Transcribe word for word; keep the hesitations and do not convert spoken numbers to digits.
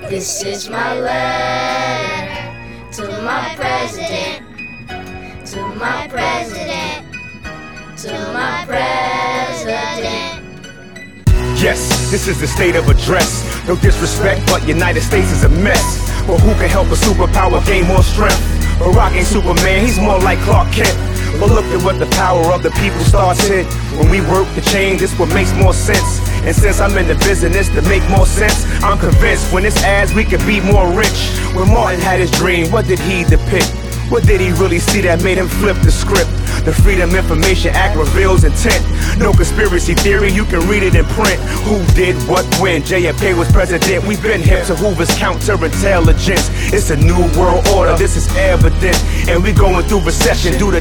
This is my letter to my president, to my president, to my president. Yes, this is the state of address. No disrespect, but United States is a mess. But who can help a superpower gain more strength? Barack ain't Superman, he's more like Clark Kent. But look at what the power of the people starts here. When we work to change, it's what makes more sense. And since I'm in the business to make more sense, I'm convinced when it's ads we can be more rich. When Martin had his dream, what did he depict? What did he really see that made him flip the script? The Freedom Information Act reveals intent. No conspiracy theory, you can read it in print. Who did what when? J F K was president. We've been hip to Hoover's counterintelligence. It's a new world order, this is evident. And we going through recession due to